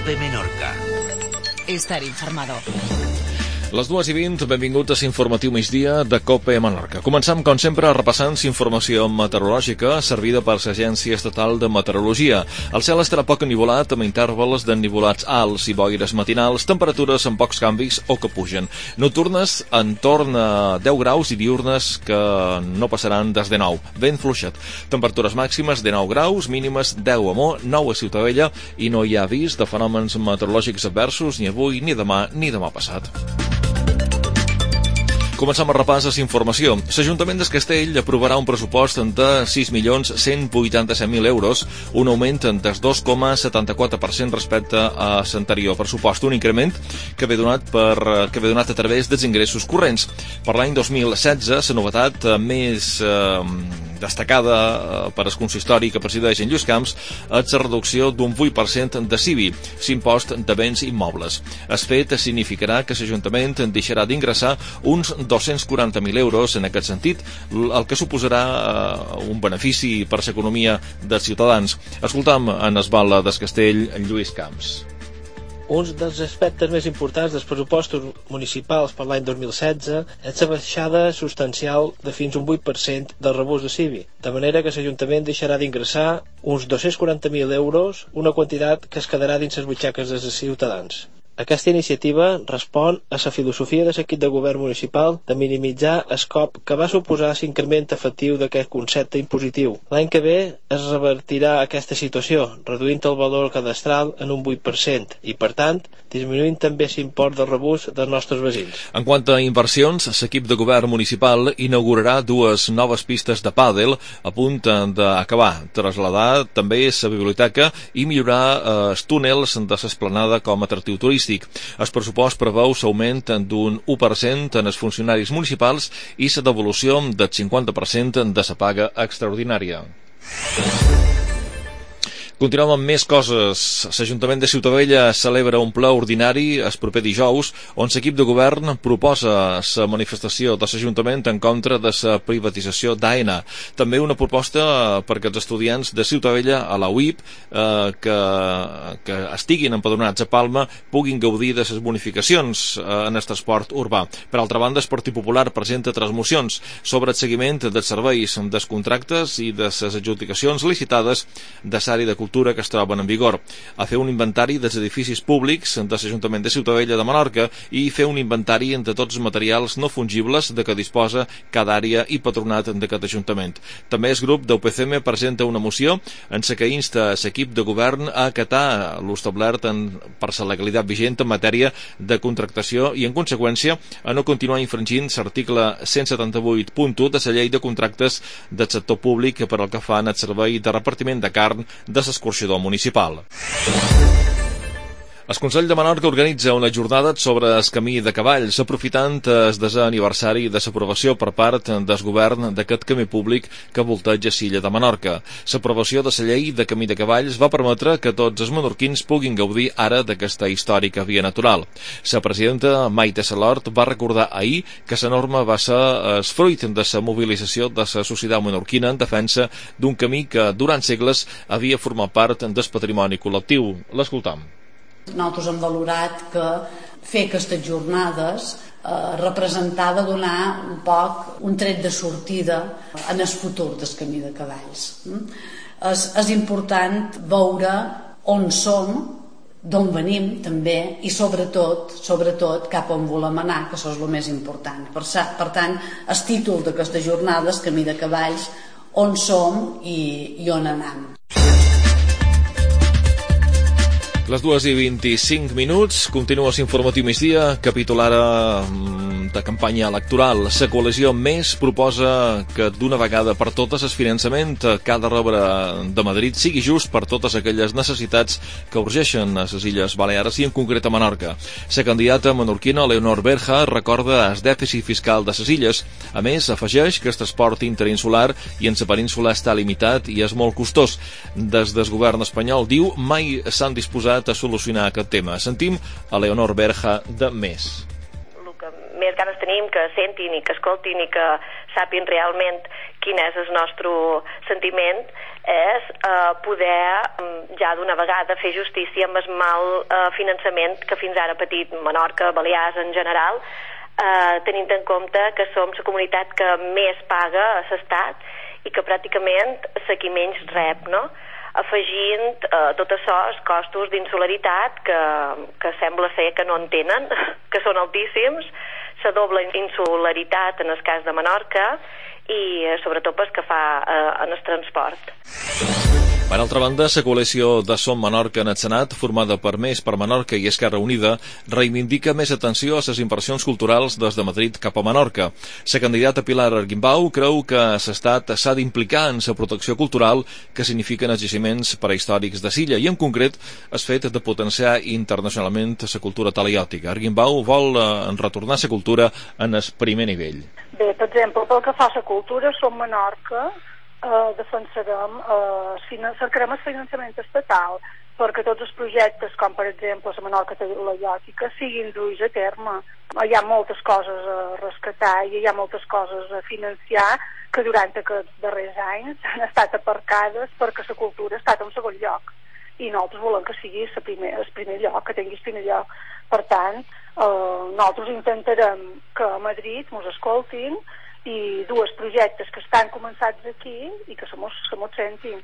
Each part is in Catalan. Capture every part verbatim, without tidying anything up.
COPE Menorca. Estar informado. Les dues i vint, benvinguts a l'informatiu migdia de COPE Menorca. Començam, com sempre, repassant informació meteorològica servida per l'Agència Estatal de Meteorologia. El cel estarà poc ennivolat, amb intervals d'ennivolats alts i boires matinals, temperatures amb pocs canvis o que pugen. Nocturnes en torn a deu graus i diurnes que no passaran des de nou. Vent fluixet. Temperatures màximes de nou graus, mínimes deu a Mo, nou a Ciutadella, i no hi ha avís de fenòmens meteorològics adversos ni avui, ni demà, ni demà passat. Començam a repàs a l'informació. L'Ajuntament de Castell aprovarà un pressupost de sis milions cent vuitanta-set mil euros, un augment del dos coma setanta-quatre per cent respecte a l'anterior pressupost, un increment que ve donat, per, que ve donat a través dels ingressos corrents. Per l'any dos mil setze, la novetat més eh, destacada per el consistori que presideix en Lluís Camps és la reducció d'un vuit per cent de C I B I, l'impost de béns immobles. El fet significarà que l'Ajuntament deixarà d'ingressar uns dos-cents quaranta mil euros en aquest sentit, el que suposarà uh, un benefici per l'economia dels ciutadans. Escoltam en Esbala del Castell, en Lluís Camps. Un dels aspectes més importants dels pressupostos municipals per l'any dos mil setze és la baixada substancial de fins un vuit per cent del rebús de C I B I, de manera que l'Ajuntament deixarà d'ingressar uns dos-cents quaranta mil euros, una quantitat que es quedarà dins les butxaques dels ciutadans. Aquesta iniciativa respon a la filosofia de l'equip de govern municipal de minimitzar el cop que va suposar l'increment efectiu d'aquest concepte impositiu. L'any que ve es revertirà aquesta situació, reduint el valor cadastral en un vuit per cent i, per tant, disminuint també l'import del rebús dels nostres veïns. En quant a inversions, l'equip de govern municipal inaugurarà dues noves pistes de pàdel a punt d'acabar, traslladar també la biblioteca i millorar eh, els túnels de l'esplanada com a atractiu turístic. El pressupost preveu l'augment d'un u per cent en els funcionaris municipals i la devolució del cinquanta per cent de la paga extraordinària. Continuem amb més coses. L'Ajuntament de Ciutadella celebra un ple ordinari el proper dijous on l'equip de govern proposa la manifestació de l'Ajuntament en contra de la privatització d'AENA. També una proposta perquè els estudiants de Ciutadella a la U I P eh, que, que estiguin empadronats a Palma puguin gaudir de les bonificacions eh, en el transport urbà. Per altra banda, el Partit Popular presenta tres mocions sobre el seguiment dels serveis, dels contractes i de les adjudicacions licitades de l'àrea de cultura que es troben en vigor, a fer un inventari dels edificis públics de l'Ajuntament de Ciutadella de Menorca i fer un inventari de tots els materials no fungibles de què disposa cada àrea i patronat d'aquest Ajuntament. També el grup d'U P C M presenta una moció en la que insta l'equip de govern a acatar l'establert per la legalitat vigent en matèria de contractació i, en conseqüència, a no continuar infringint l'article cent setanta-vuit punt u de la llei de contractes del sector públic per al que fan el servei de repartiment de carn de l'escorxador municipal. El Consell de Menorca organitza una jornada sobre el camí de cavalls, aprofitant el desè aniversari de l'aprovació per part del govern d'aquest camí públic que volteja l'illa de Menorca. L'aprovació de la llei de camí de cavalls va permetre que tots els menorquins puguin gaudir ara d'aquesta històrica via natural. La presidenta Maite Salort va recordar ahir que la norma va ser el fruit de la mobilització de la societat menorquina en defensa d'un camí que durant segles havia format part del patrimoni col·lectiu. L'escoltam. Nosaltres hem valorat que fer aquestes jornades eh, representar de donar un poc un tret de sortida en el futur del camí de cavalls. Mm? És, és important veure on som, d'on venim també i sobretot, sobretot cap on volem anar, que això és el més important. Per, per tant, el títol d'aquestes jornades, Camí de Cavalls, on som i, i on anem. Les dues i vint-i-cinc minuts, continua l'informatiu migdia, capítol ara de campanya electoral. La coalició Més proposa que d'una vegada per totes el finançament que ha de rebre de Madrid sigui just per totes aquelles necessitats que urgeixen a les Illes Balears i en concret a Menorca. La candidata menorquina Leonor Berja recorda el dèficit fiscal de les illes. A més, afegeix que el transport interinsular i en la península està limitat i és molt costós. Des del govern espanyol, diu, mai s'han disposat a solucionar aquest tema. Sentim a Leonor Berja de Més. El que més ganes tenim que sentin i que escoltin i que sàpien realment quin és el nostre sentiment és eh, poder ja d'una vegada fer justícia amb el mal eh, finançament que fins ara ha patit Menorca, Balears en general, eh, tenint en compte que som la comunitat que més paga a l'Estat i que pràcticament la qui menys rep, no? Afegint eh, tot això els costos d'insularitat que, que sembla ser que no en tenen, que són altíssims, la doble insularitat en el cas de Menorca i eh, sobretot pel que fa eh, en el transport. Per altra banda, la coalició de Som Menorca en el Senat, formada per Més per Menorca i Esquerra Unida, reivindica més atenció a les inversions culturals des de Madrid cap a Menorca. La candidata Pilar Argimbau creu que l'Estat s'ha d'implicar en la protecció cultural que signifiquen els jaciments prehistòrics de l'illa i, en concret, el fet de potenciar internacionalment la cultura talaiòtica. Argimbau vol eh, retornar la cultura en el primer nivell. Bé, per exemple, pel que fa a la cultura, Som Menorca Uh, defensarem, uh, cercarem el finançament estatal perquè tots els projectes, com per exemple la Menorca talaiòtica, siguin duits a terme. Hi ha moltes coses a rescatar i hi ha moltes coses a financiar que durant aquests darrers anys han estat aparcades perquè la cultura ha estat en segon lloc i nosaltres volem que sigui el primer, el primer lloc, que tingui el primer lloc. Per tant, uh, nosaltres intentarem que a Madrid mos escoltin i dos projectes que estan començats aquí i que se mos sentin.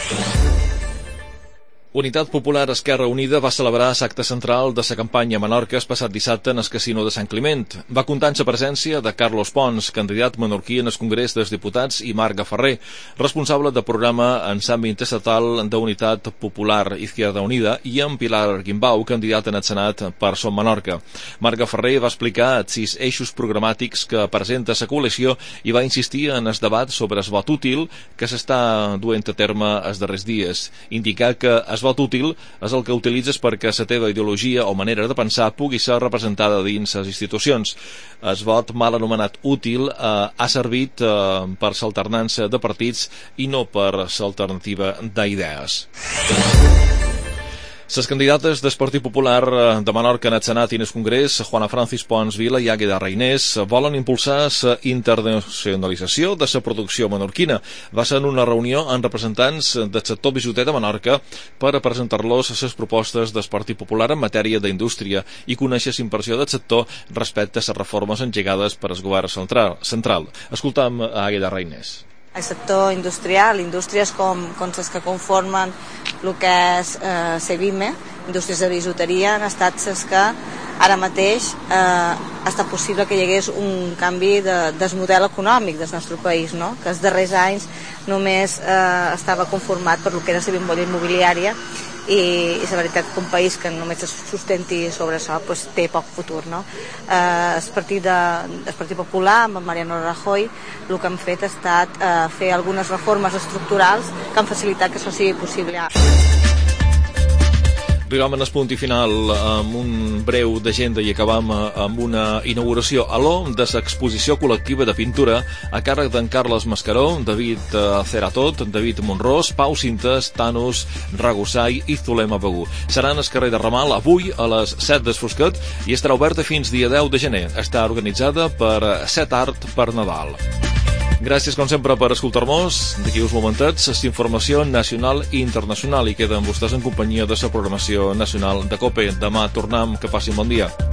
Unitat Popular Esquerra Unida va celebrar l'acte central de la campanya a Menorca el passat dissabte en el Casino de Sant Climent. Va comptar amb la presència de Carlos Pons, candidat menorquí en el Congrés dels Diputats, i Marga Ferrer, responsable del programa en l'àmbit estatal d'Unitat Popular Izquierda Unida, i amb Pilar Argimbau, candidat en el Senat per Som Menorca. Marga Ferrer va explicar els sis eixos programàtics que presenta la coalició i va insistir en el debat sobre el vot útil que s'està duent a terme els darrers dies. Indicar que el vot útil és el que utilitzes perquè la teva ideologia o manera de pensar pugui ser representada dins les institucions. El vot mal anomenat útil eh, ha servit eh, per l'alternança de partits i no per l'alternativa d'idees. Les candidates del Partit Popular de Menorca en el Senat i en el Congrés, Juana Francis Pons Vila i Àgueda Reinés, volen impulsar la internacionalització de la producció menorquina. Va ser en una reunió amb representants del sector bisuter de Menorca per a presentar-los les propostes del Partit Popular en matèria d'indústria i conèixer la impressió del sector respecte a les reformes engegades per el govern central. Escoltam a Àgueda Reinés. El sector industrial, indústries com, com les que conformen el que és eh, Sebime, indústries de bisuteria, han estat les que ara mateix eh, ha estat possible que hi hagués un canvi de, del model econòmic del nostre país, no? Que els darrers anys només eh, estava conformat per el que era la bombolla immobiliària i, i la veritat que un país que només es sustenti sobre això pues, té poc futur, no? Eh, el, partit de, el Partit Popular amb Mariano Rajoy el que han fet ha estat eh, fer algunes reformes estructurals que han facilitat que això sigui possible. Arribam en el punt i final amb un breu d'agenda i acabam amb una inauguració a l'O de l'exposició col·lectiva de pintura a càrrec d'en Carles Mascaró, David Ceratot, David Monrós, Pau Cintes, Thanos, Ragusai i Zulema Begú. Serà en el carrer de Ramal avui a les set del Fosquet i estarà oberta fins dia deu de gener. Està organitzada per Set Art per Nadal. Gràcies, com sempre, per escoltar-nos. D'aquí uns momentets, la informació nacional i internacional i queden vostès en companyia de la programació nacional de COPE. Demà tornem. Que passin bon dia.